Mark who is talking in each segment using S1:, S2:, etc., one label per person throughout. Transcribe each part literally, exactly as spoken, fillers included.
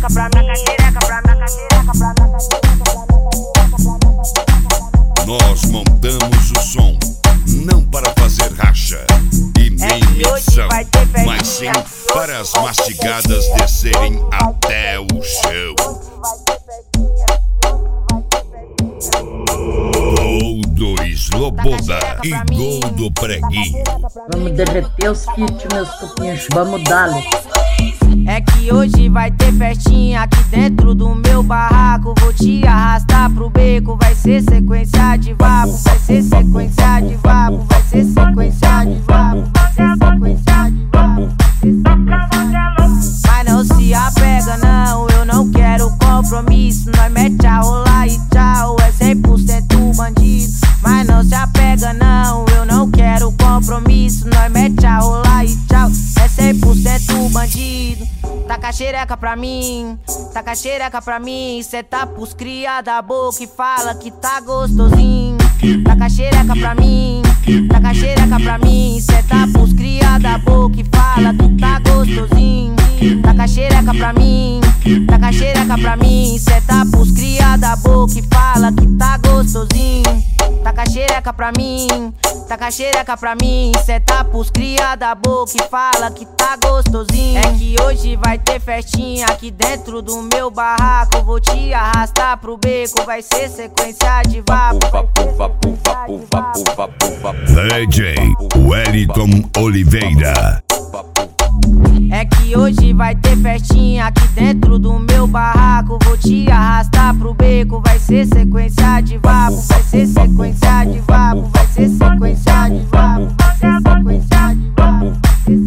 S1: xereca pra mim, taca xereca pra mim, taca xereca pra mim.
S2: Nós montamos o som, não para fazer racha e nem missão, mas sim para as mastigadas descerem até o chão. Gol do Sloboda e gol do Preguinho.
S3: Vamos derreter os kits, meus cupinhos, vamos dar-lhe.
S1: É que hoje vai ter festinha aqui dentro do meu barraco. Vou te arrastar pro beco, vai ser sequência de vapo, vai ser sequência de vapo, vai ser sequência de vapo, vai ser sequência de vapo. Mas não se apega não, eu não quero compromisso. Nós mete a rolar e tchau, é cem por cento bandido. Mas não se apega não, eu não quero compromisso. Nós mete a rolar e tchau, é cem por cento bandido. Taca xereca pra mim, taca xereca pra mim. Cê tá pros cria da boca e fala que tá gostosinho. Taca xereca pra mim, taca xereca pra mim. Cê tá pros cria da boca e fala que tá gostosinho. Taca xereca pra mim, taca xereca pra mim. Cê tá pros cria da boca e fala que tá gostosinho. Taca xereca pra mim, taca xereca pra mim. Cê tá pros cria da boca e fala que tá gostosinho. É que hoje vai ter festinha aqui dentro do meu barraco. Vou te arrastar pro beco, vai ser sequência de vapo.
S2: D J Wellington Oliveira.
S1: É que hoje vai ter festinha aqui dentro do meu barraco. Vou te arrastar pro beco, vai ser sequência de vapo, vai ser sequência de vapo, vai ser sequência de vapo, vai ser sequência de vapo.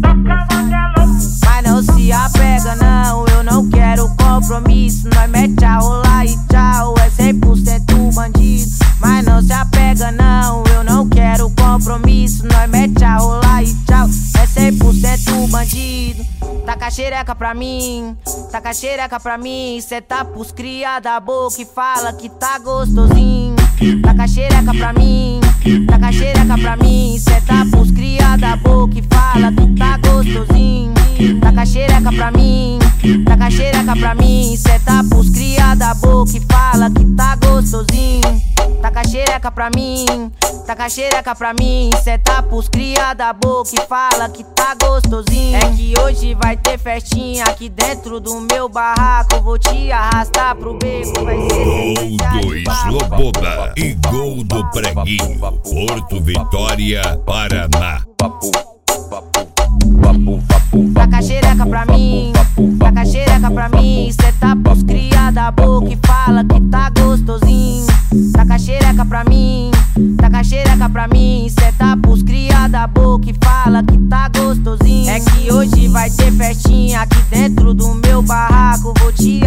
S1: Mas não se apega não, eu não quero compromisso. Nós mete a rolar e tchau, é cem por cento bandido. Mas não se apega não, eu não quero compromisso. Nós mete a rolar e tchau, é cem por cento bandido. Taca xereca pra mim, taca xereca pra mim. Cê tá pros cria da boca e fala que tá gostosinho. Taca xereca pra mim, taca xereca pra mim. Cê tá pros cria da boca e fala que tá gostosinho. Taca xereca pra mim, taca xereca pra mim. Cê tá pros cria da boca e fala que tá gostosinho. Taca xereca pra mim, taca xereca pra mim. Cê tá pros cria da boca e fala que tá gostosinho. É que hoje vai ter festinha aqui dentro do meu barraco. Vou te arrastar pro beco, vai ser
S2: gol do Sloboda e gol do Preguinho. Porto Vitória, Paraná.
S1: Taca xereca pra mim, taca xereca pra mim. Cê tá pros cria da boca e fala que tá gostosinho. Taca xereca pra mim, taca xereca pra mim. Cê tá pros cria da boca e fala que tá gostosinho. É que hoje vai ter festinha aqui dentro do meu barraco. Vou te